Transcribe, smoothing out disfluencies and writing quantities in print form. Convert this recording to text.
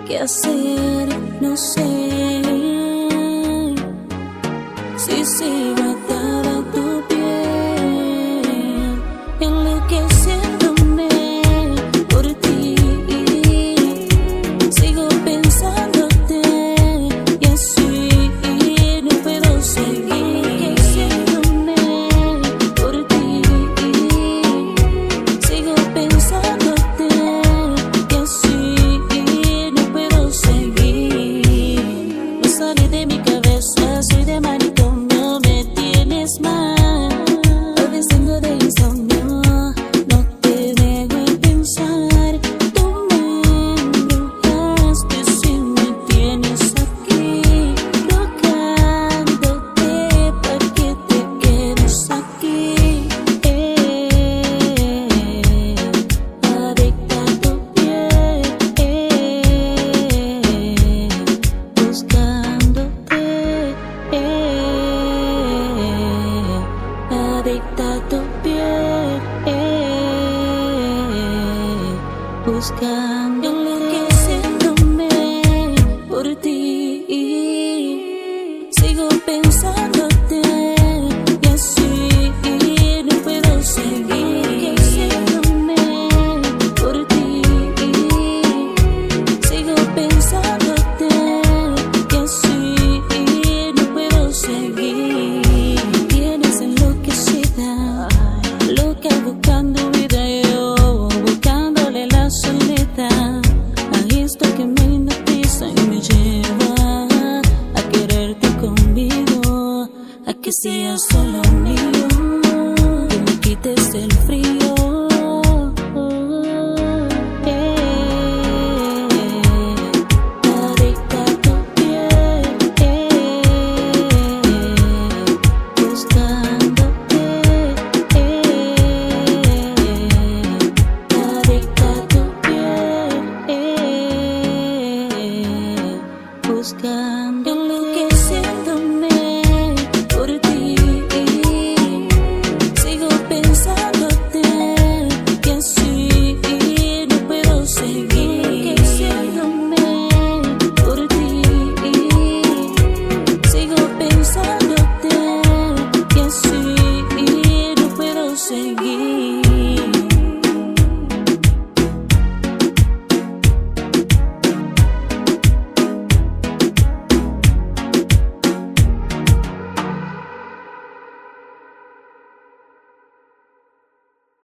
qué hacer, no sé. Si sigo atada a tu piel, enloqueciéndome por ti, sigo pensándote y así no puedo seguir. Enloqueciéndome por ti, sigo pensándote y así no puedo seguir. No sale de mi cabeza, soy de manicomio, me tienes mal. Padeciendo de insomnio, no te dejo de pensar. Tú me embrujaste si me tienes aquí, rogándote para que te quedes aquí. Adicta a tu piel, buscándote. Adicta a tu piel, buscando, enloqueciéndome por ti, sigo pensándote y así no puedo seguir. Enloqueciéndome por ti, sigo pensándote y así no puedo seguir. Tienes enloquecida, loca buscando vida, yo buscándole la salida a esto que me hipnotiza y me lleva a quererte conmigo, a que seas solo mío, que me quites el frío.